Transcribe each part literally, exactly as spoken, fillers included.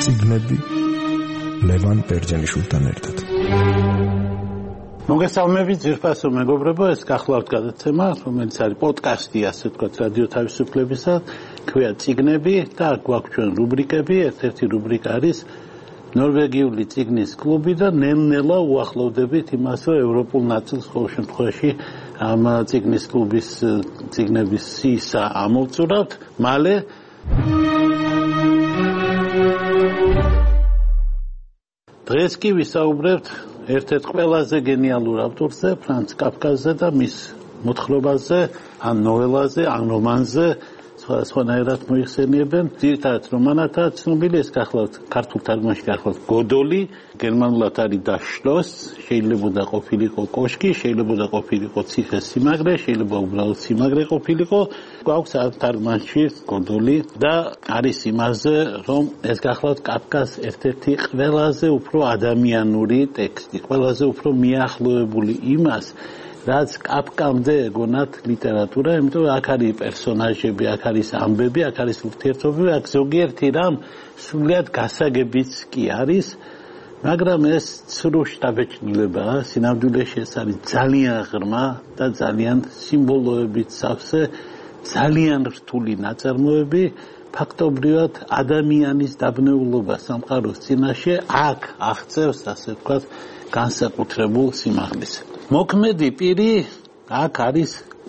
წიგნები ლევან ბერძენიშვილთან ერთად. მოგესალმებით ძვირფასო მეგობრებო, ეს გახლავთ გადაცემა, რომელიც არის პოდკასტი, ასე ვთქვათ, რადიო თავისუფლებისა, ქვია წიგნები და გვაქვს ჩვენ რუბრიკები. ერთ-ერთი რუბრიკა არის ნორვეგიული წიგნის კლუბი და ნელ-ნელა უახლოვდებით იმას, რომ ევროპულ ნაწილს ყოველ შემთხვევაში ამ წიგნის კლუბის წიგნების სისა ამოვწურავთ. მალე დღეს კი ვისაუბრებთ ერთ-ერთ ყველაზე გენიალურ ავტორზე, ფრანც კაფკაზე და მის მოთხრობაზე, ან ნოველაზე, ან რომანზე, სხვადასხვანაირად მოიხსენიებენ. ძირითადად რომანათაა ცნობილი, ეს გახლავთ ქართულ თარგმანში გახლავთ გოდოლი, გერმანულად არის და შლოს, შეიძლება ყოფილიყო კოშკი, შეიძლება ყოფილიყო ციხე-სიმაგრე, შეიძლება უბრალოდ სიმაგრე ყოფილიყო. გვაქვს თარგმანში გოდოლი და არის იმაზე, რომ ეს გახლავთ კაფკას ერთ-ერთი ყველაზე უფრო ადამიანური ტექსტი, ყველაზე უფრო მიახლოებული იმას, რაც კაფკამდე ეგონათ ლიტერატურა, იმიტომ რომ აქ არის პერსონაჟები, აქ არის ამბები, აქ არის ურთიერთობები, აქ ზოგიერთი რამ სრულიად გასაგებიც კი არის, მაგრამ ეს ცრუ შთაბეჭდილებაა, სინამდვილეში ეს არის ძალიან ღრმა და ძალიან სიმბოლოებით სავსე, ძალიან რთული ნაწარმოები, ფაქტობრივად ადამიანის დაბნეულობა სამყაროს წინაშე აქ აღწევს, ასე ვთქვათ, განსაკუთრებულ სიმაღლეს. მოქმედი პირი აქ არის კ.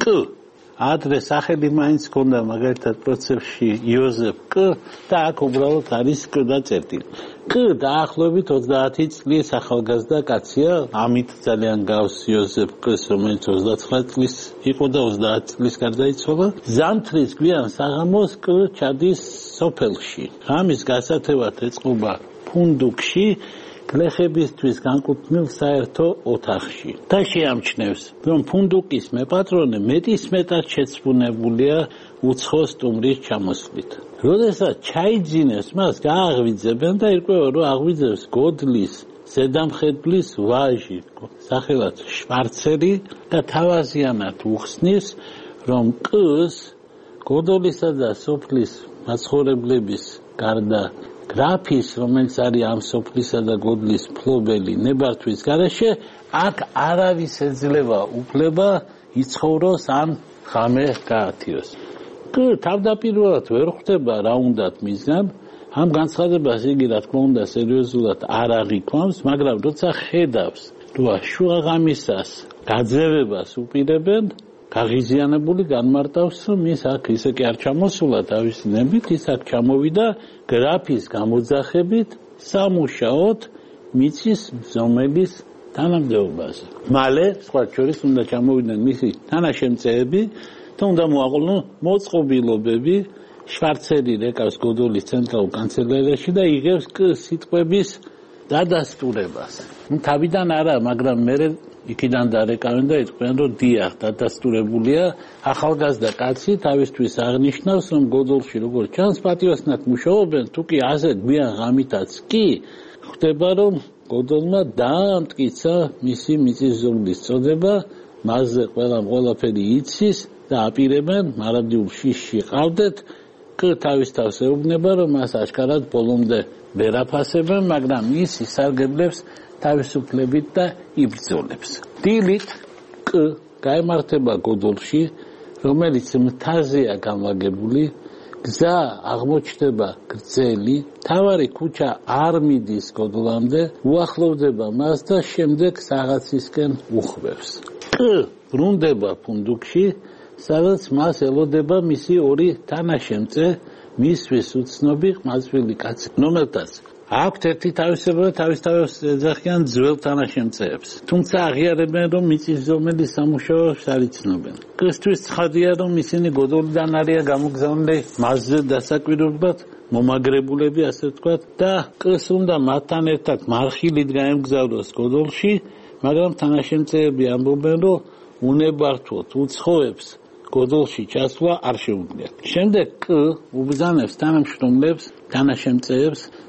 ადრე სახელი მაინც ჰქონდა მაგალითად პროცესში იოზეფ კ და აქ უბრალოდ არის კ და წერტილი. კ დაახლოებით ოცდაათი წლის ახალგაზრდა კაცია, ამით ძალიან გავს იოზეფ კ-ს, რომელიც ოცდაცხრა წლის იყო და ოცდაათი წლის გარდაიცვალა. ზამთრის გვიან საღამოს კ ჩადის სოფელში. ღამის გასათევად ეწყობა ფუნდუკში, გლეხებისთვის განკუთვნილ საერთო ოთახში და შეამჩნევს, რომ ფუნდუკის მეპატრონე მეტისმეტად შეცვუნებულია უცხო სტუმრის ჩამოსვლით. როდესაც ჩაიძინებს, მას გააღვიძებენ და ირკვევა, რომ აღვიძებს გოდლის ზედამხედვლის ვაჟი, სახელად შვარცერი და თავაზიანად უხსნის, რომ კ-ს გოდოლისა და სოფლის მაცხოვრებლების გარდა გრაფის, რომელიც არის ამ სოფლისა და გოდლის მფლობელი ნებართვის გარეშე, აქ არავის ეძლევა უფლება იცხოვროს ან ღამე გაათიოს. კ თავდაპირველად ვერ ხვდება რა უნდათ მისგან, ამ განცხადებას იგი რა თქმა უნდა სერიოზულად არ აღიქვამს, მაგრამ როცა ხედავს, რომ შუაღამისას გაძევებას უპირებენ, გაღიზიანებული განმარტავს, რომ ის აქ ისე კი არ ჩამოსულა თავისი ნებით, ის აქ ჩამოვიდა გრაფის გამოძახებით სამუშაოდ მიწის მზომელის თანამდებობაზე. მალე, სხვა შორის, უნდა ჩამოვიდნენ მისი თანაშემწეები და უნდა მოაყოლონ მოწყობილობები. შვარცერი რეკავს გოდოლის ცენტრალურ კანცელერიაში და იღებს კ სიტყვების დადასტურებას. თავიდან არა, მაგრამ მერე იქიდან დარეკავენ და იტყვიან, რომ დიახ, დადასტურებულია ახალგაზრდა კაცი თავისთვის აღნიშნავს, რომ გოდოლში როგორც ჩანს პატიოსნად მუშაობენ, თუ კი ასე გვიან ღამითაც კი ხვდება, რომ გოდოლმა დაამტკიცა მისი მიწისძვრის წოდება, მასზე ყველამ ყველაფერი იცის და აპირებენ მარადიულ შიშში ყავდეთ. კ თავის თავს ეუბნება, რომ მას აშკარად ბოლომდე ვერ აფასებენ, მაგრამ ის ისარგებლებს თავისუფლებით და იბრძოლებს. დილით კ გაემართება გოდოლში, რომელიც მთაზეა განლაგებული, გზა აღმოჩნდება გრძელი, მთავარი ქუჩა არ მიდის გოდოლამდე, უახლოვდება მას და შემდეგ საღაცისკენ უხვევს. კ ბრუნდება ფუნდუკში, სადაც მას ელოდება მისი ორი თანაშემწე, მისთვის უცნობი ყმაწვილი კაცი, რომელთაც აქვთ ერთი თავისებურება, თავის თავს ეძახიან ძველ თანაშემწეებს. თუმცა აღიარებენ, რომ მიწისძვრის სამუშაოებს არ იცნობენ. კ-ისთვის ცხადია, რომ ისინი გოდოლიდან არიან გამოგზავნილი მასზე დასაკვირვებლად, მომაგრებულები, ასე ვთქვათ, და კ-ს უნდა მათთან ერთად მარხილით გაემგზავროს გოდოლში, მაგრამ თანაშემწეები ამბობენ, რომ უნებართვოდ უცხოებს გოდოლში ჩასვლა არ შეუძლიათ. შემდეგ კ უბრძანებს თანამშრომლებს, თანაშემწეებს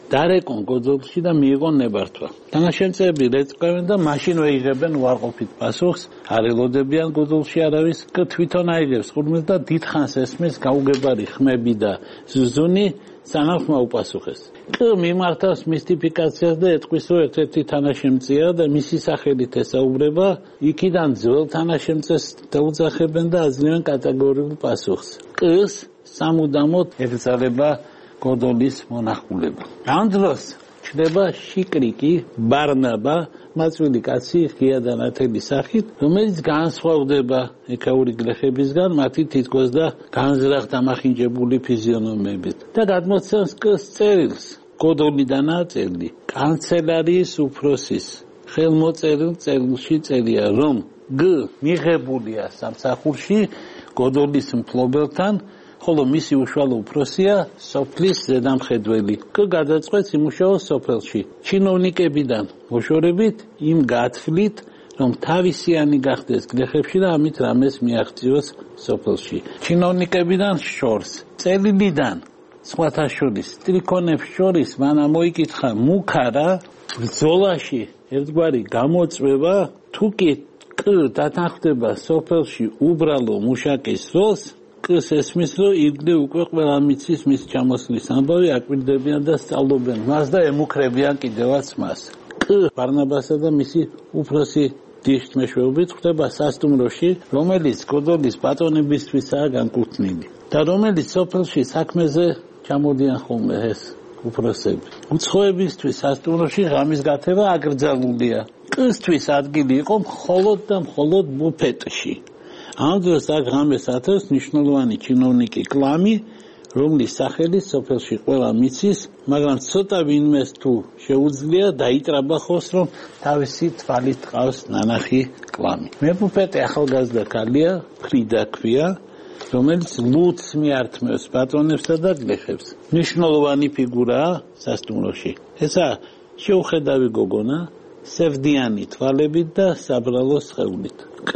დარეკონ გოდოლში და მიიღონ ნებართვა. თანაშემწეები რეწყვევენ და მაშინ ვეიღებენ უარყოფით პასუხს, არ ელოდებიან გოდოლში არავის, თვითონ აიღებს ხურმილს და დიდხანს ესმის გაუგებარი ხმები და ზუზუნი სანამ მოუპასუხეს. კი მიმართავს მისტიფიკაციას და ეთქვის, რომ ერთ-ერთი თანაშემწეა და მისი სახელით ესაუბრება, იქიდან ძველ თანაშემწეს დაუძახებენ და აძლევენ კატეგორიულ პასუხს. კს სამუდამოდ ეკრძალება გოდოლის მონახულება. ამ დროს ჩნდება შიკრიკი, ბარნაბა, მაწვილი კაცი ღია და ნათელი სახით, რომელიც განსხვავდება ეკაური გლეხებისგან, მათი თითქოს და განზრახ დამახინჯებული ფიზიონომებით და გადმოცემს კს წერილს, გოდოლიდანაა წერილი. კანცელარიის უფროსის ხელმოწერილ წერილში წერია, რომ გ მიღებულია სამსახურში გოდოლის მფლობელთან, ხოლო მისი უშუალო უფროსია სოფლის ზედამხედველი. კ გადაწყვეტს იმუშაოს სოფელში. ჩინოვნიკებიდან მოშორებით იმ გათვლით, რომ თავისიანი გახდეს გლეხებში და ამით რამეს მიაღწიოს სოფელში. ჩინოვნიკებიდან შორს, წერილიდან სხვათა შორის, სტრიქონებს შორის მან ამოიკითხა მუქარა ბრძოლაში ერთგვარი გამოწვევა, თუ კი კ დათანხმდება სოფელში უბრალო მუშაკის როლს, კს ესმის, რომ იგდე უკვე ყველა მიცის მის ჩამოსვლის ამბავი, აკვირდებიან და სწავლობენ მას და ემუქრებიან კიდევაც მას. კ ბარნაბასა და მისი უფროსი დიშთ მეშვეობით ხვდება სასტუმროში, რომელიც გოდოლის ბატონებისთვისაა განკუთვნილი და რომელიც სოფელში საქმეზე ჩამოდიან ხოლმე ეს უფროსები. უცხოებისთვის სასტუმროში ღამის გათება აკრძალულია. კსთვის ადგილი იყო მხოლოდ და მხოლოდ ბუფეტში. ამ დროს აქ ღამეს ათევს მნიშვნელოვანი ჩინოვნიკი კლამი, რომლის სახელი სოფელში ყველა მიცის, მაგრამ ცოტა ვინმეს თუ შეუძლია დაიტრაბახოს, რომ თავისი თვალით ყავს ნანახი კლამი. მებუფეტე ახალგაზრდა ქალია, ფრიდა ქვია, რომელიც ლუდს მიართმევს ბატონებსა და გლეხებს. მნიშვნელოვანი ფიგურაა სასტუმროში. ესა შეუხედავი გოგონა, სევდიანი თვალებით და საბრალო სხეულით. კ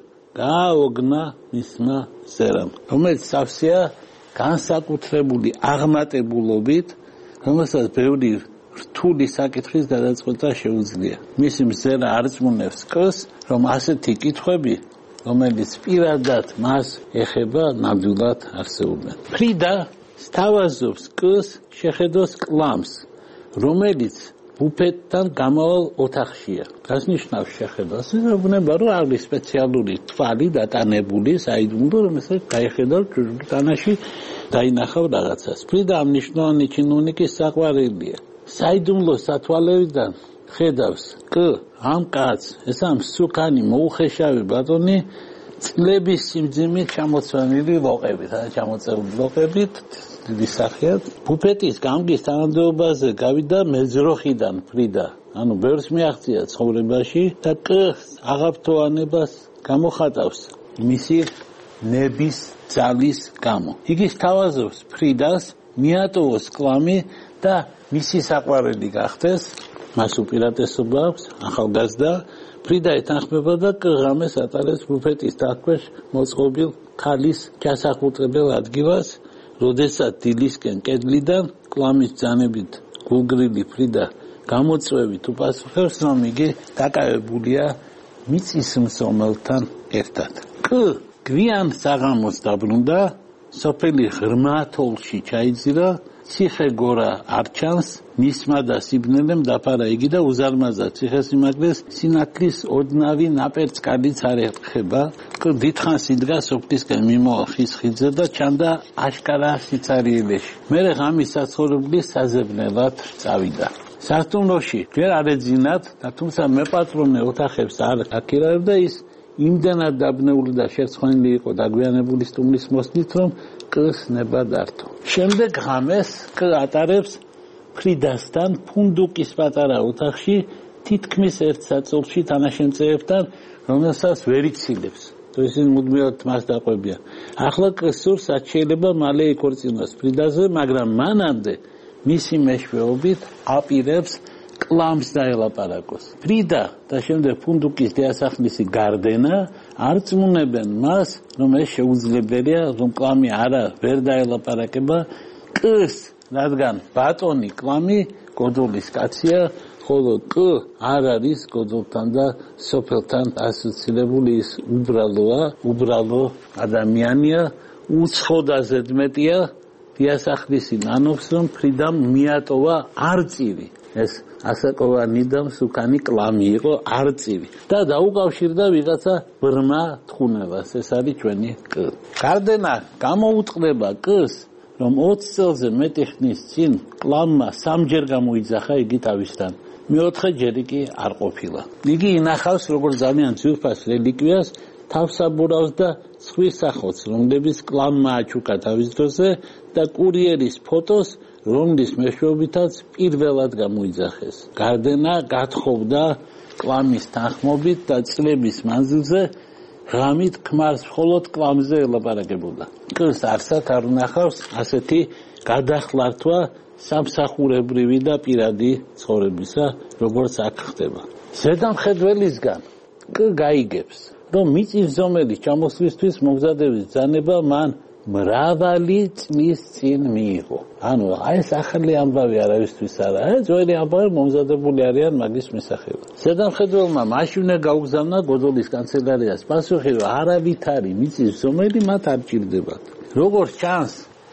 გააოგნა მისმა ზერამ, რომელიც სავსეა განსაკუთრებული აღმატებულობით, რომელსაც ბევრი რთული საკითხის გადაწყვეტა შეუძლია. მისი მზერა არწმუნებს კს, რომ ასეთი კითხვები, რომელიც პირადად მას ეხება, ნამდვილად არსებობენ. ფრიდა სთავაზობს კს შეხედოს კლამს, რომელიც ბუფეტთან გამავალ ოთახშია. რაც ნიშნავს შეხედოს, ეუბნება, რომ არის სპეციალური თვალი დატანებული, საიდუმლო, რომელსაც გაიხედავ ჯუჯურის თანაში დაინახავ რაღაცას. ფრიდა ამ მნიშვნელოვანი ჩინოვნიკის საყვარელია. საიდუმლო სათვალებიდან ხედავს კ ამ კაცს, ეს ამ სუკანი მოუხეშავი ბატონი წლების სიმძიმით ჩამოცვენილი ლოყებით, ან ჩამოწერილი ლოყებით დიდი სახეად. ბუფეტის გამგის თანამდებობაზე გავიდა მეძროხიდან ფრიდა. ანუ ბევრს მიაღწია ცხოვრებაში და კს აღაფრთოვანებას გამოხატავს მისი ნების ძალის გამო. იგი სთავაზობს ფრიდას მიატოვოს კლამი და მისი საყვარელი გახდეს, მას უპირატესობა აქვს, ახალგაზრდა. ფრიდა ეთანხმება და კ ღამეს ატარებს ბუფეტის დარქვეშ მოწყობილ ქალის ჩასახუტებელ ადგილას, როდესაც დილისკენ კედლიდან კლამის ბრძანებით გულგრილი ფრიდა გამოწვევით უპასუხებს, რომ იგი დაკავებულია მიწის მსომელთან ერთად. კ გვიან საღამოს დაბრუნდა, სოფელი ღრმა თოვლში ჩაიძირა, ციხე გორა არ ჩანს, ნისმა და სიბნელემ დაფარა იგი და უზარმაზა ციხესიმაგრეს სინათლის ოდნავი ნაპერწკალიც არ ეხება. დიდხანს იდგა სოფლისკენ მიმოვალ ხის ხიდზე და ჩანდა აშკარა სიცარიელეში. მერე ღამის საცხოვრებლის საზებნელად წავიდა. სასტუმროში ვერ არ ეძინათ და თუმცა მეპატრონე ოთახებს არ აქირავებდა, ის იმდენად დაბნეული და შერცხვენილი იყო დაგვიანებული სტუმრის მოსვლით, რომ კს ნება დართო. შემდეგ ღამეს კ ატარებს ფრიდასთან ფუნდუკის პატარა ოთახში, თითქმის ერთ საწოლში თანაშემწეებთან, რომელსაც ვერ იცილებს. ისინი მუდმივად მას დაყვებიან. ახლა კ სურს, რაც შეიძლება მალე იქორწინოს ფრიდაზე, მაგრამ მანამდე მისი მეშვეობით აპირებს კლამს დაელაპარაკოს. ფრიდა და შემდეგ ფუნდუკის დიასახლისი გარდენა არ წმუნებენ მას, რომ ეს შეუძლებელია, რომ კლამი არა ვერ დაელაპარაკება კს, რადგან ბატონი კლამი გოდოლის კაცია, ხოლო კ არ არის გოდოლთან და სოფელთან ასოცირებული, ის უბრალოა, უბრალო ადამიანია, უცხოდა ზედმეტია, დიასახლისი ნანობს, რომ ფრიდამ მიატოვა არწივი. ეს ასაკოვანი და მსუქანი კლამი იყო არწივი და დაუკავშირდა ვიღაცა ბრმა თხუნებას. ეს არის ჩვენი კ. გარდენა გამოუწყდება კ-ს, რომ ოცი წელზე მეტი ხნის წინ კლამმა სამჯერ გამოიძახა იგი თავისთან. მეოთხე ჯერი კი არ ყოფილა. იგი ინახავს როგორც ძალიან ძვირფას რელიკვიას, თავსაბურავს და ცხვრის სახოც, რომლებიც კლამმა აჩუქა თავის დროზე და კურიერის ფოტოს, რომლის მეშვეობითაც პირველად გამოიძახეს. გარდენა გათხოვდა კლამის თანხმობით და წლების მანძილზე ღამით ქმარს მხოლოდ კლამზე ელაპარაკებოდა. კ-ს არსად არ უნახავს ასეთი გადახლართვა სამსახურებრივი და პირადი ცხოვრებისა, როგორც აქ ხდება. ზედამხედველისგან კ გაიგებს, რომ მიწის ზომელის ჩამოსვლისთვის მომზადების ბრძანება მან მრავალი წლის წინ მიიღო. ანუ აი ეს ახალი ამბავი არავისთვის არა, ეს ძველი ამბავი მომზადებული არიან მაგის შესახებ. ზედამხედველმა მაშინვე გაუგზავნა გოდოლის კანცელარიას პასუხი, რომ არავითარი მიწის ზომელი მათ არ ჭირდებათ. როგორც ჩანს,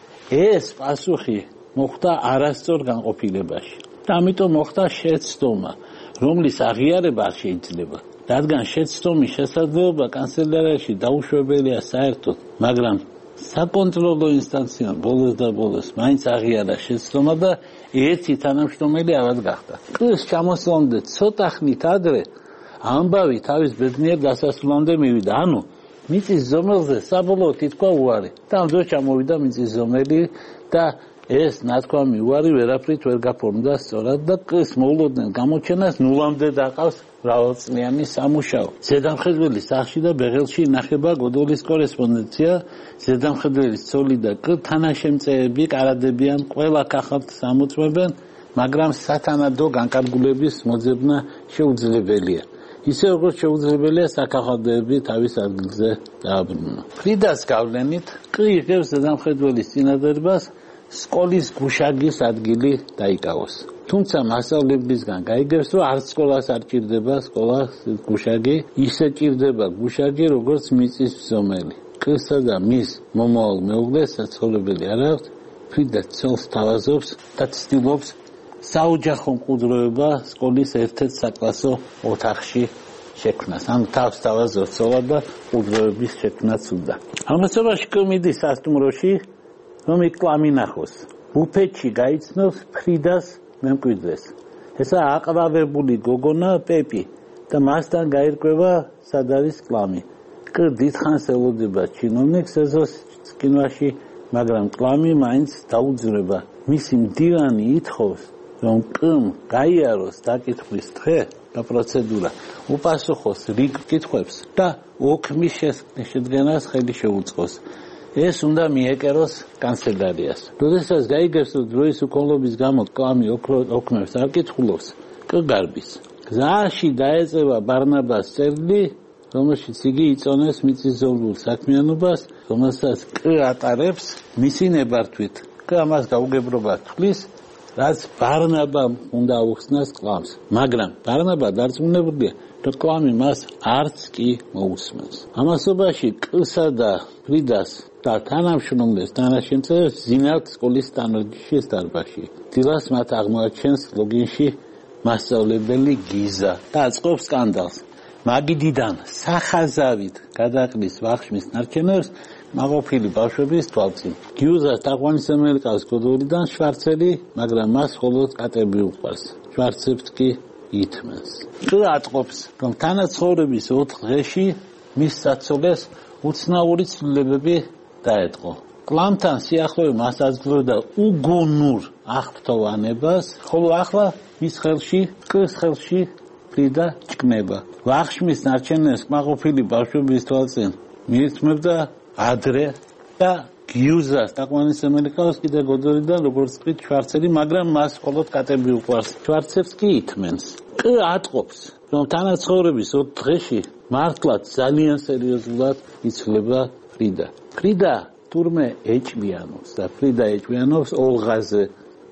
ეს პასუხი მოხდა არასწორ განყოფილებაში. და ამიტომ მოხდა შეცდომა, რომლის აღიარება არ შეიძლება. რადგან შეცდომის შესაძლებლობა კანცელარიაში დაუშვებელია საერთოდ, მაგრამ საკონტროლო ინსტანციამ ბოლოს და ბოლოს მაინც აღიარა შეცდომა და ერთი თანამშრომელი ავად გახდა. კ-ს ჩამოსვლამდე ცოტა ხნით ადრე ამბავი თავის ბედნიერ დასასრულამდე მივიდა. ანუ მიწის ზომელზე საბოლოოდ ითქვა უარი და ამ დროს ჩამოვიდა მიწის ზომელი და ეს ნათქვამი უარი ვერაფრით ვერ გაფორმდა სწორად და კ-ს მოულოდნელ გამოჩენას ნულამდე დაყავს მრავალწლიანი სამუშაო. ზედამხედველის სახლში და ბეღელში ინახება გოდოლის კორესპონდენცია. ზედამხედველის ცოლი და კ თანაშემწეები კარადებიან, ყველა კახალს ამოწმებენ, მაგრამ სათანადო განკარგულების მოძებნა შეუძლებელია. ისე როგორც შეუძლებელია საკახალდეები თავის ადგილზე დააბრუნონ. ფრიდას გავლენით კ იღებს ზედამხედველის წინადადებას სკოლის გუშაგის ადგილი დაიკავოს. თუმცა მასწავლებლისგან გაიგებს, რომ არც სკოლას არ ჭირდება სკოლას გუშაგი, ისე ჭირდება გუშაგი, როგორც მიწის ზომელი. კ-სა და მის მომავალ მეუღლეს საცხოვრებელი არ აქვს. ფრიდა ცოლს თავაზობს და ცდილობს საოჯახო მყუდროება სკოლის ერთ-ერთ საკლასო ოთახში შექმნას. ანუ თავს თავაზობს ცოლა და მყუდროების შექმნაც უნდა. ამასობაში კ მიდის სასტუმროში, რომ იქ კლამი ნახოს. ბუფეტში გაიცნობს ფრიდას მემკვიდრეს. ესა აყრავებული გოგონა პეპი და მასთან გაირკვევა სად არის კლამი. კ დიდხანს ელოდება ჩინოვნიკს ეზოს წკინვაში, მაგრამ კლამი მაინც დაუძრება. მისი მდივანი ითხოვს, რომ კ-მ გაიაროს დაკითხვის დღე და პროცედურა, უპასუხოს რიგ კითხვებს და ოქმის შედგენას ხელი შეუწყოს. ეს უნდა მიეკეროს კანცელარიას. როდესაც გაიგებს, რომ დროის უქონლობის გამო კლამი ოქმებს არ კითხულობს, კ გარბის. გზაში დაეწევა ბარნაბას წერილი, რომელშიც იგი იწონეს მიწის ზომლულ საქმიანობას, რომელსაც კ ატარებს მისი ნებართვით. კ ამას გაუგებრობა თვლის, რაც ბარნაბამ უნდა აუხსნას კლამს. მაგრამ ბარნაბა დარწმუნებულია, რომ კლამი მას არც კი მოусმენს. ამასობაში კ-სა და ფრიდას და თანამშრომლებს თანაშემწეებს ზინავთ სკოლის სტანორგიშის დარბაზში. დილას მათ აღმოაჩენს ლოგინში მასწავლებელი გიზა და აწყობს სკანდალს. მაგიდიდან სახაზავით გადაყრის ვახშმის ნარჩენებს მაყოფილი ბავშვების თვალწინ. გიუზას თაყვანისმცემელი ყავს გოდოლიდან შვარცელი, მაგრამ მას მხოლოდ კატები უყვარს. შვარცებს კი ითმენს. კ აწყობს, რომ თანაცხოვრების ოთხ დღეში მის საცოლეს უცნაური ცვლილებები დაეტყო. კლამთან სიახლოვე მას აძლევდა უგუნურ აღფრთოვანებას, ხოლო ახლა მის ხელში, კ-ს ხელში ფრიდა ჭკნება. ვახშმის ნარჩენებს კმაყოფილი ბავშვების თვალწინ მიირთმევდა ადრე და გიუზას თაყვანისმცემელი ყავს კიდე გოდოლიდან, როგორც თქვით, შვარცელი, მაგრამ მას მხოლოდ კატები უყვარს. შვარცებს კი ითმენს. კ ატყობს, რომ თანაცხოვრების ოთხ დღეში მართლაც ძალიან სერიოზულად იცვლება ფრიდა. ფრიდა თურმე ეჭვიანობს და ფრიდა ეჭვიანობს ოლღაზე,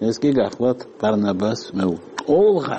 ეს კი გახლავთ ბარნაბას მეუღლე. ოლღა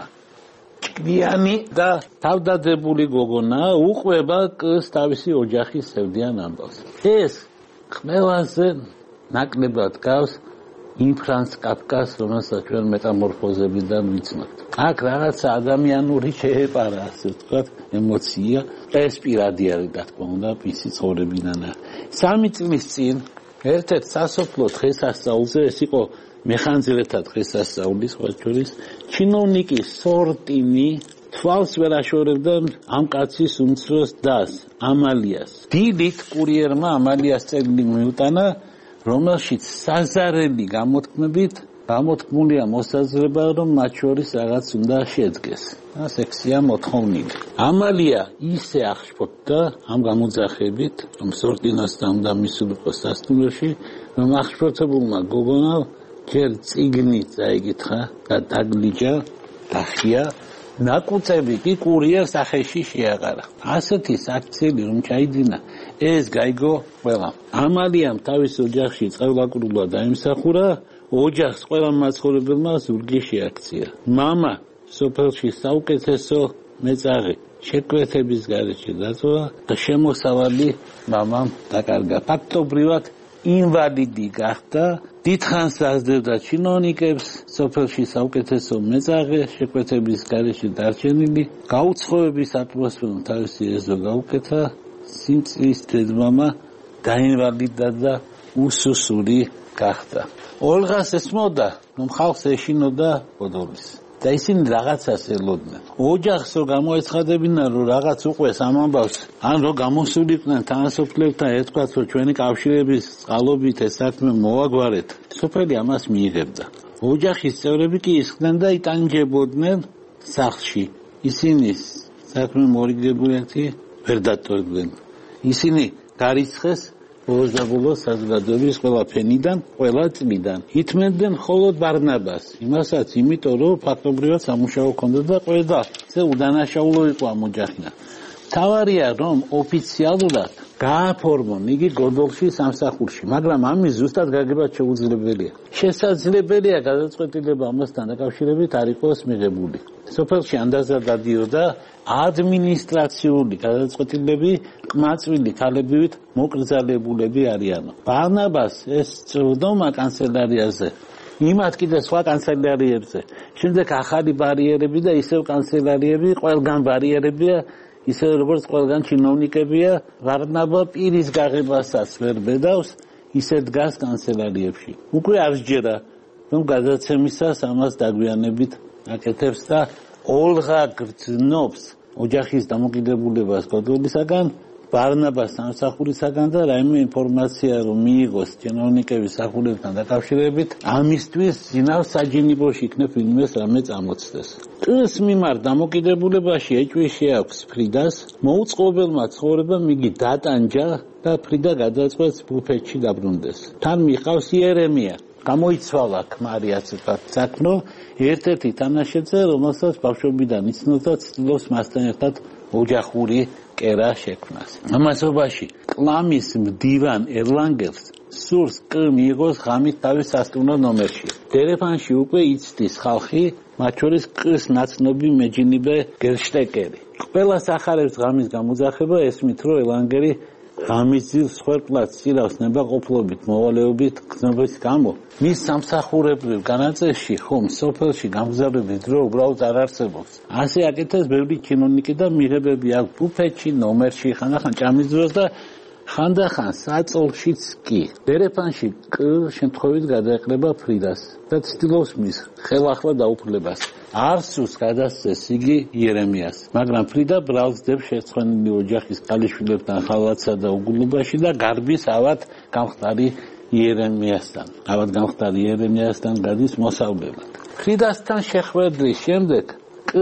ჭკვიანი და თავდადებული გოგონა უყვება კს თავისი ოჯახის სევდიან ამბავს. ეს ყველაზე ნაკლებად გავს იმ ფრანც კაფკას, რომელსაც ჩვენ მეტამორფოზებიდან ვიცნობთ. აქ რაღაცა ადამიანური შეეპარა, ასე ვთქვათ, ემოცია, ეს პირადი არის, რა თქმა უნდა, მისი ცხოვრებიდან. სამი წლის წინ ერთ-ერთ სასოფლო დღესასწაულზე, ეს იყო მეხანძრეთა დღესასწაული, სხვა შორის, ჩინოვნიკი სორტინი თვალს ვერ აშორებდა ამ კაცის უმცროს დას, ამალიას. დილით კურიერმა ამალიას წერილი მიუტანა, რომელშიც საზარელი გამოთქმებით გამოთქმულია მოსაზრება, რომ მათ შორის რაღაც უნდა შედგეს. ასექსია მოთხოვნილი. ამალია ისე აღშფოთდა ამ გამოძახებით, რომ სორტინასთან უნდა მისულიყო სასტუმროში, რომ აღშფოთებულმა გოგონა ჯერ წიგნი წაიკითხა და დაგლიჯა, დახია, ნაკუწები კი კურიერს სახეში შეაყარა. ასეთი საქციელი რომ ჩაიდინა, ეს გაიგო ყველა. ამალიამ თავის ოჯახში წყევლაკრულა დაიმსახურა, ოჯახს ყველა მაცხოვრებელმა ზურგი შეაქცია. მამა სოფელში საუკეთესო მეწაღი შეკვეთების გარეშე დაწვა და შემოსავალი მამამ დაკარგა. ფაქტობრივად ინვალიდი გახდა, დიდხანს ასდევდა ჩინოვნიკებს, სოფელში საუკეთესო მეწაღე შეკვეთების გარეშე დარჩენილი, გაუცხოების ატმოსფერო თავისი ეზო გაუკეთა, სიმწრის დედმამა დაინვალიდა და უსუსური გახდა. ოლღას ესმოდა, რომ ხალხს ეშინოდა ბოდოლის. და ისინი რაღაცას ელოდნენ. ოჯახს რო გამოეცხადებინა, რომ რაღაც უყვეს ამ ამბავს, ან რო გამოსულიყვნენ თანასოფლებთან, ეთქვათ, რომ ჩვენი კავშირების წყალობით ეს საქმე მოვაგვარეთ. სოფელი ამას მიიღებდა. ოჯახის წევრები კი ისხდნენ და იტანჯებოდნენ სახლში. ისინი საქმე მორიგებულეთი ვერ დატოვებდნენ. ისინი გარიცხეს ბოლოს და ბოლოს საზოგადოების ყველა ფენიდან, ყველა წლიდან. ითმენდნენ მხოლოდ ბარნაბას, იმასაც, იმიტომ რომ ფაქტობრივად სამუშაო ჰქონდა და ყველა ზე უდანაშაულო იყო ამ ოჯახიდან. თავარია რომ ოფიციალურად გააფორმონ იგი გოდოლში სამსახურში, მაგრამ ამის ზუსტად გაგება შეუძლებელია. შესაძლებელია გადაწყვეტილება ამასთან დაკავშირებით არ იყოს მიღებული. სოფელში ანდაზა დადიოდა ადმინისტრაციული გადაწყვეტილები ყმაწვილი ქალებივით მოკრძალებულები არიანო. ბარნაბას ეს წვდომა კანცელარიაზე, იმათ კიდე სხვა კანცელარიებზე, შემდეგ ახალი ბარიერები და ისევ კანცელარიები, ყველგან ბარიერებია, ისე როგორც ყველგან ჩინოვნიკებია, ბარნაბა პირის გაღებასაც ვერ ბედავს, ისე დგას კანცელარიებში. უკვე არ სჯერა, რომ გადაცემისას ამას დაგვიანებით აკეთებს და ოლღა გრძნობს ოჯახის დამოკიდებულებას გოდოლისაგან, ბარნაბას სამსახურისაგან და რაიმე ინფორმაცია რომ მიიღოს ჩინოვნიკების სახურებთან დაკავშირებით, ამისთვის ძინავს საჯინიბოში იქნებ ვინმეს რამე წამოწდეს. კს მიმართ დამოკიდებულებაში ეჭვი აქვს ფრიდას, მოუწყობელმა ცხოვრებამ იგი დატანჯა და ფრიდა გადაწყვეტს ბუფეტში დაბრუნდეს. თან მიყავს იერემია. გამოიცვალა ქმარი აცეფად საქმრო, ერთ-ერთი თანაშეწე, რომელსაც ბავშვობიდან იცნობს და ცდილობს მასთან ერთად ოჯახური კერა შექმნას. ამასობაში კლამის მდივან ერლანგელს სურს კ მიიღოს ღამით თავის სასტუმრო ნომერში. ტელეფონში უკვე იცდის ხალხი, მათ შორის კს ნაცნობი მეჯინიბე გერშტეკერი. ყველას ახარებს ღამის გამოძახება, ესმით რომ ერლანგერი ღამის ძილს ხერხლად ცილავს ნებაყოფლობით, მოვალეობით, გზნობის გამო. მის სამსახურებრივ განაწესში ხომ სოფელში გამგზავრების დრო უბრალოდ არ არსებობს. ასე აკეთებს ბევრი ჩინოვნიკი და მიღებები აქვს ბუფეტში, ნომერში, ხანდახან ჭამის დროს და ხანდახან საწოლშიც კი. ტელეფონში კ შემთხვევით გადაეყრება ფრიდას და ცდილობს მის ხელახლა დაუფლებას. არსუს გადასცეს იგი იერემიას, მაგრამ ფრიდა ბრალსდებს შეცხენილი ოჯახის ქალიშვილებთან ხალვატსა და უგულობაში და გარბის ავად გამხდარი იერემიასთან. ავად გამხდარი იერემიასთან გადის მოსავლელად. ფრიდასთან შეხვედრის შემდეგ კ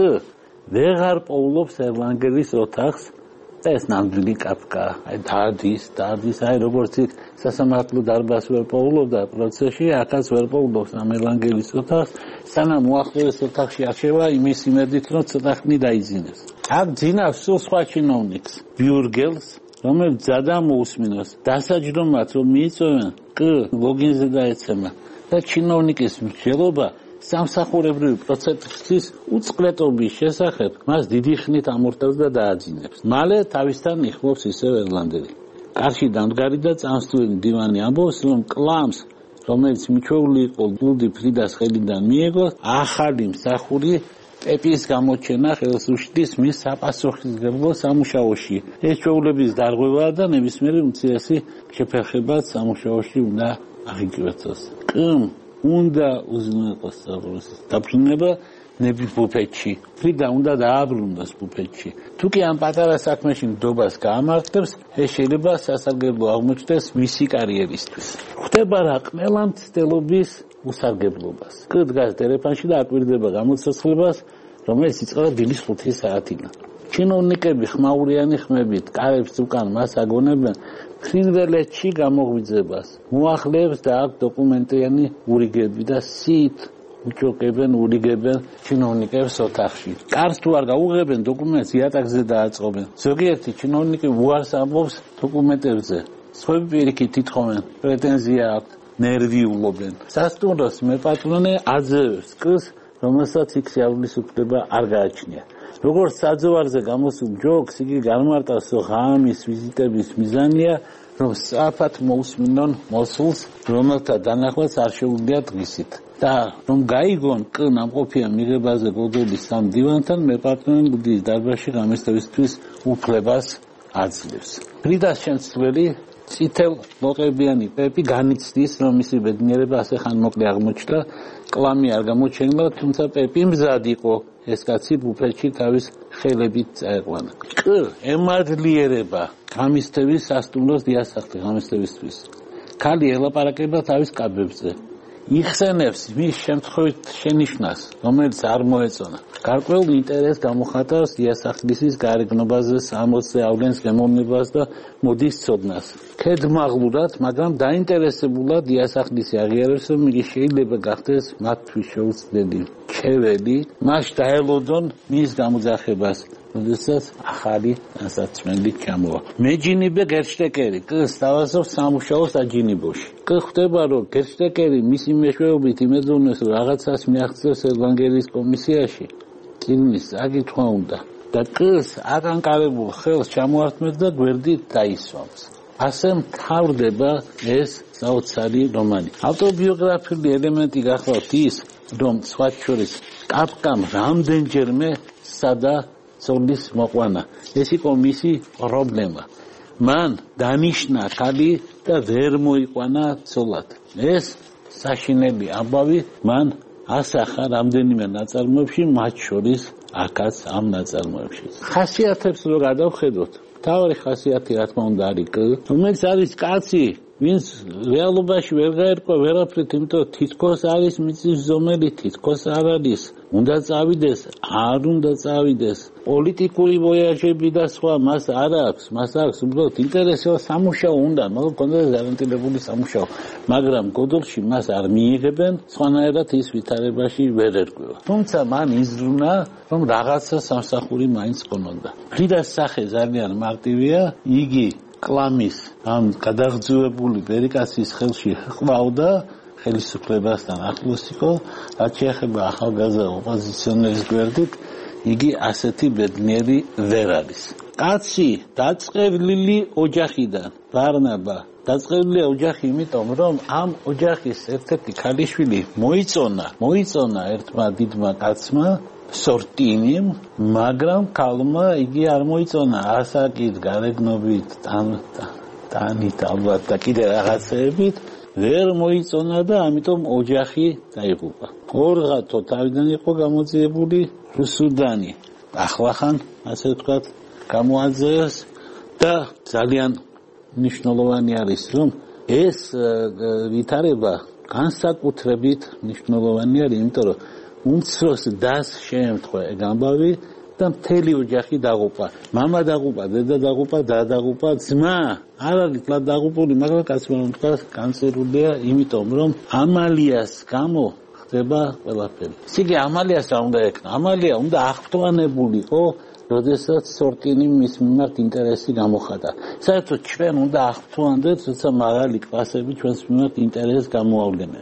ვეღარ პოულობს ერლანგელის ოთახს და ეს ნამდვილი კაფკა, აი დადის, დადის, აი როგორც იქ სასამართლო დარბაზს ვერ პოულობდა პროცესში, ახაც ვერ პოულობს ამ ერლანგელის ოთახს, სანამ უახლოეს ოთახში აღშევა იმის იმედით, რომ ცოტა ხნი დაიძინებს. აქ ძინავს სულ სხვა ჩინოვნიკს, ბიურგელს, რომელიც ძადა მოусმინოს, დასაჯდომად რომ მიიწვევენ, კ ლოგინზე დაეცემა. და ჩინოვნიკის მსჯელობა სამსახურებრივი პროცესის უწყლეტობის შესახებ მას დიდი ხნით ამორთავს და დააძინებს. მალე თავისთან იხმობს ისევ ერლანდელი. კარში დამდგარი და წამსვლელი მდივანი ამბობს, რომ კლამს, რომელიც მიჩვეული იყო ლუდი ფრიდას ხელიდან მიიღო, ახალი მსახური პეპის გამოჩენა ხელს უშლის მის საპასუხისმგებლო სამუშაოში. ეს ჩვეულების დარღვევაა და ნებისმიერი უმცირესი შეფერხებაც სამუშაოში უნდა აღიკვეცოს. კმ უნდა უზრუნველყოს საფრთხის დაბრუნება ნების ბუფეტში. ფრიდა უნდა დააბრუნოს ბუფეტში. თუ კი ამ პატარა საქმეში ნდობას გაამართლებს, ეს შეიძლება სასარგებლო აღმოჩნდეს მისი კარიერისთვის. ხდება რა ყველა მცდელობის უსარგებლობას. კ დგას ტელეფონში და აკვირდება გამოცდილებას, რომელიც იწყება დილის ხუთი საათიდან. ჩინოვნიკები ხმაურიანი ხმებით კარებს უკან მას აგონებენ ფრინველეთში გამოღვიძებას. მოახლეებს და აქ დოკუმენტიანი ურიგები და სით უჩოკებენ, ურიგებენ ჩინოვნიკებს ოთახში. კარს თუ არ გაუღებენ, დოკუმენტს იატაკზე დააწყობენ. ზოგიერთი ჩინოვნიკი უარს ამბობს დოკუმენტებზე. სხვები პირიქით ითხოვენ, პრეტენზია აქვს, ნერვიულობენ. სასტუმროს მეპატრონე აძლევს კს, რომელსაც იქ შეავლის უფლება არ გააჩნია. როგორც საძოვარზე გამოსულ ჯოგს, იგი განმარტავს, რომ ღამის ვიზიტების მიზანია, რომ სწრაფად მოусმინონ მოსულს, რომელთა დანახვაც არ შეუძლიათ დღისით. და რომ გაიგონ კ ნამყოფია მიღებაზე გოდოლის სამ დივანთან, მეპატრონე ლუდის დარბაზში გამესტევისთვის უფლებას აძლევს. ფრიდას შემცვლელი წითელ ლოყებიანი პეპი განიცდის, რომ მისი ბედნიერება ასე ხანმოკლე აღმოჩნდა, კლამი არ გამოჩენილა, თუმცა პეპი მზად იყო ეს კაცი ბუფეტში თავის ხელებით წაეყვანა. კ ემადლიერება გამისთევის სასტუმროს დიასახლი გამისთევისთვის. ქალი ელაპარაკება თავის კაბებზე. იხსენებს მის შემთხვევით შენიშვნას, რომელიც არ მოეწონა. გარკვეულ ინტერესს გამოხატავს დიასახლისის გარეგნობაზე, სამოცზე ავლენს გემოვნებას და მოდის ცოდნას. ქედმაღლურად, მაგრამ დაინტერესებულად დიასახლისი აღიარებს, რომ იგი შეიძლება გახდეს მათთვის შეუცვლელი ჩეველი, მას დაელოდონ მის გამოძახებას, როდესაც ახალი დასაცმელი ჩამოვა. მეჯინიბე გერშტეკერი, კ სთავაზობს სამუშაოს აჯინიბოში. კ ხვდება, რომ გერშტეკერი მისი მეშვეობით იმედოვნებს, რომ რაღაცას მიაღწევს ევანგელიის კომისიაში. წიგნის საკითხვა უნდა და კ-ს აკანკარებულ ხელს ჩამოართმევს და გვერდით დაისვამს. ასე მთავრდება ეს საოცარი რომანი. ავტობიოგრაფიული ელემენტი გახლავთ ის, რომ სხვათა შორის კაფკამ რამდენჯერმე სცადა ცოლის მოყვანა. ეს იყო მისი პრობლემა. მან დანიშნა ქალი და ვერ მოიყვანა ცოლად. ეს საშინელი ამბავი მან ასახა რამდენიმე ნაწარმოებში, მათ შორის აქაც ამ ნაწარმოებში. ხასიათებს რო გადავხედოთ, მთავარი ხასიათი რა თქმა უნდა არის კ, რომელიც არის კაცი, ვინც რეალობაში ვერ გაერკვა ვერაფრით, იმიტომ თითქოს არის მიწის ზომელი, თითქოს არ არის. უნდა წავიდეს, არ უნდა წავიდეს. პოლიტიკური ვოიაჟები და სხვა მას არ აქვს, მას აქვს უბრალოდ ინტერესი სამუშაო უნდა, მაგრამ კონდეს გარანტირებული სამუშაო. მაგრამ გოდოლში მას არ მიიღებენ, სხვანაირად ის ვითარებაში ვერ ერკვევა. თუმცა მან იზრუნა, რომ რაღაცა სამსახური მაინც ქონოდა. ფრიდას სახე ძალიან მარტივია, იგი კლამის ამ გადაღწევებული ბერიკასის ხელში ყვავდა, ხელისუფლებასთან ახლოს იყო, რაც შეეხება ახალგაზრდა ოპოზიციონერის გვერდით, იგი ასეთი ბედნიერი ვერ არის. კაცი დაწყევლილი ოჯახიდან, ბარნაბა, დაწყევლილია ოჯახი იმიტომ, რომ ამ ოჯახის ერთ-ერთი ქალიშვილი მოიწონა, მოიწონა ერთმა დიდმა კაცმა, სორტინიმ, მაგრამ ქალმა იგი არ მოიწონა ასაკით, გარეგნობით, ტანით ალბათ და კიდე რაღაცეებით, ვერ მოიწონა და ამიტომ ოჯახი დაიღუპა. ორღათო თავიდან იყო გამოძიებული რუსუდანი. ახლახან, ასე ვთქვათ, გამოაძევეს და ძალიან მნიშვნელოვანი არის, რომ ეს ვითარება განსაკუთრებით მნიშვნელოვანი არის, იმიტომ რომ უმცროს დას შეემთხვა ეგ ამბავი და მთელი ოჯახი დაღუპა. მამა დაღუპა, დედა დაღუპა, და დაღუპა, ძმა არ არის კლა დაღუპული, მაგრამ კაცმა რომ თქვა განწერულია, იმიტომ რომ ამალიას გამო ხდება ყველაფერი. ისიგი ამალიას რა უნდა ეკნა? ამალია უნდა აღფრთოვანებულიყო, როდესაც სორტინი მის მიმართ ინტერესი გამოხატა. საერთოდ ჩვენ უნდა აღფრთოვანდეთ, როცა მაღალი კლასები ჩვენს მიმართ ინტერესს გამოავლენენ.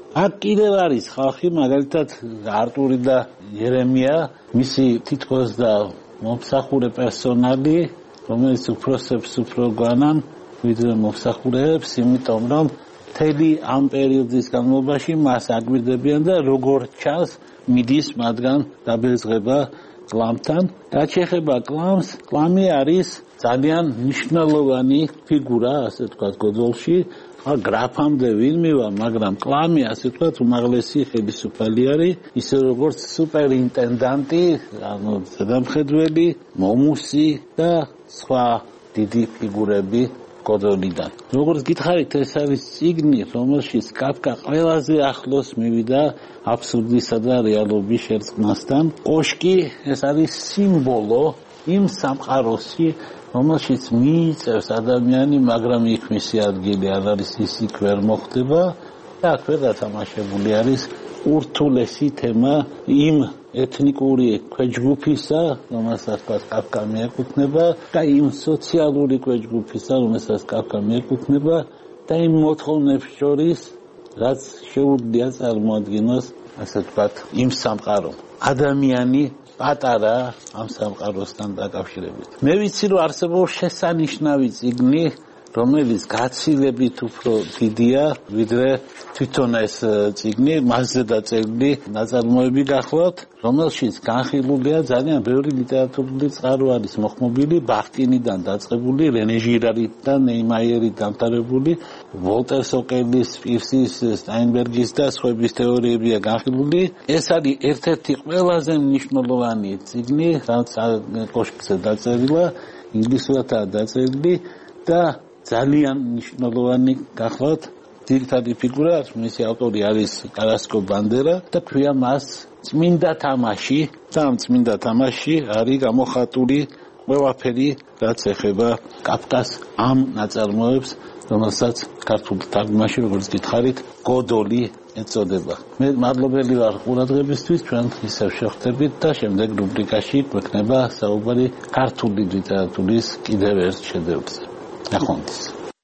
აქ კიდევ არის ხალხი, მაგალითად არტური და იერემია, მისი თითქოს და მომსახურე პერსონალი, რომელიც უფროსებს უფრო გვანან, ვიდრე მომსახურეებს, იმიტომ რომ მთელი ამ პერიოდის განმავლობაში მას აგვირდებიან და როგორც ჩანს, მიდის მათგან დაბეზღება კლამთან. რაც შეეხება კლამს, კლამი არის ძალიან მნიშვნელოვანი ფიგურა, ასე ვთქვათ, გოდოლში. გრაფამდე ვინმევა, მაგრამ კლამი, ასე ვთქვათ, უმაღლესი ხელისუფალი არის, ისე როგორც სუპერინტენდანტი, ანუ ზედამხედველი, მომუსი და სხვა დიდი ფიგურები გოდოლიდან. როგორც გითხარით, ეს არის წიგნი, რომელშიც კაფკა ყველაზე ახლოს მივიდა აბსურდისა და რეალობის შერწყმასთან. კოშკი ეს არის სიმბოლო იმ სამყაროსი, რომელშიც მიიწევს ადამიანი, მაგრამ იქ მისი ადგილი არ არის, ის იქ ვერ მოხდება და აქ ვერ გათამაშებული არის ურთულესი თემა იმ ეთნიკური ქვეჯგუფისა, რომელსაც კაფკა მიეკუთვნება და იმ სოციალური ქვეჯგუფისა, რომელსაც კაფკა მიეკუთვნება და იმ მოთხოვნებს შორის, რაც შეუძლია წარმოადგინოს, ასე ვთქვათ, იმ სამყარო. ადამიანი პატარა ამ სამყაროსთან დაკავშირებით. მე ვიცი, რომ არსებობს შესანიშნავი წიგნი, რომელიც გაცილებით უფრო დიდია, ვიდრე თვითონ ეს წიგნი, მასზე დაწერილი ნაწარმოები გახლავთ, რომელშიც განხილულია ძალიან ბევრი ლიტერატურული წყარო არის მოხმობილი, ბახტინიდან დაწყებული, რენე ჟირარიდან, ნეიმაიერით დამთავრებული, ვოლტერ სოკელის, პირსის, სტაინბერგის და სხვების თეორიებია განხილული. ეს არის ერთ-ერთი ყველაზე მნიშვნელოვანი წიგნი, რაც კოშკზე დაწერილა, ინგლისურადაა დაწერილი და ძალიან მნიშვნელოვანი გახლავთ. ძირითადი ფიგურა, მისი ავტორი არის კარასკო ბანდერა და ქვია მას წმინდა თამაში და ამ წმინდა თამაში არის გამოხატული ყველაფერი, რაც ეხება კაფკას ამ ნაწარმოებს, რომელსაც ქართულ თარგმანში, როგორც გითხარით, გოდოლი ეწოდება. მე მადლობელი ვარ ყურადღებისთვის, ჩვენ ისევ შევხვდებით და შემდეგ რუბრიკაში გვექნება საუბარი ქართული ლიტერატურის კიდევ ერთ შედევრზე. ნახვამდის.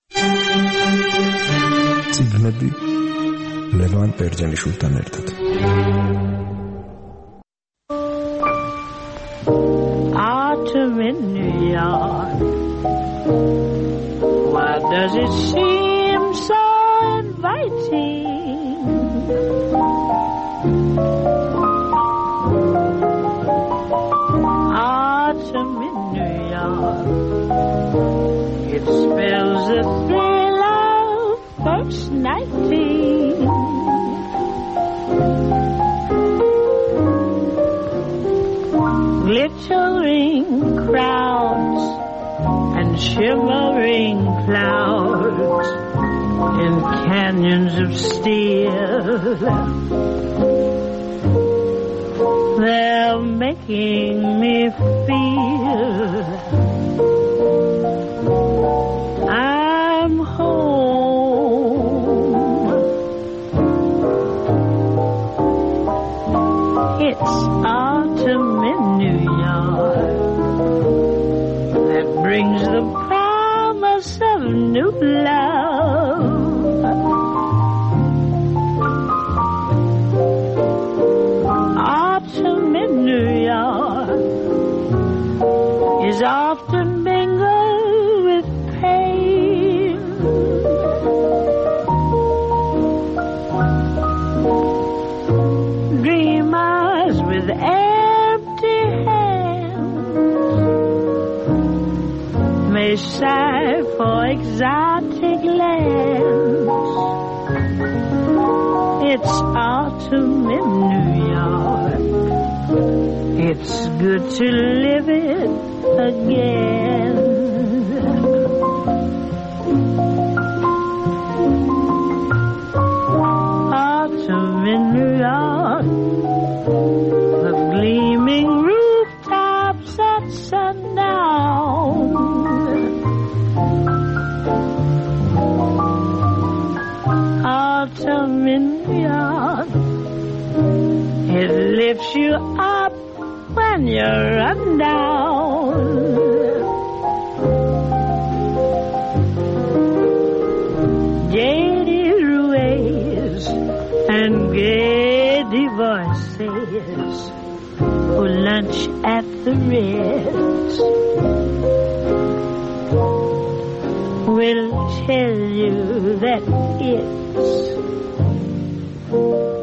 წიგნები ლევან ბერძენიშვილთან ერთად. Autumn in New York, why does it seem so inviting? Autumn in New York, it spells the thrill of first nighting. Glittering crowds and shimmering clouds in canyons of steel. They're making me feel I'm home. It's autumn in New York that brings the promise of new love. Autumn in New York is often mingled with pain. Dreamers with empty hands may sigh for exotic lands. It's autumn in New York. It's good to live it again. Autumn in New York, the gleaming rooftops at sundown. Autumn in New York, it lifts you up when you run down. Jaded ways boy says for lunch at the Ritz will tell you that it's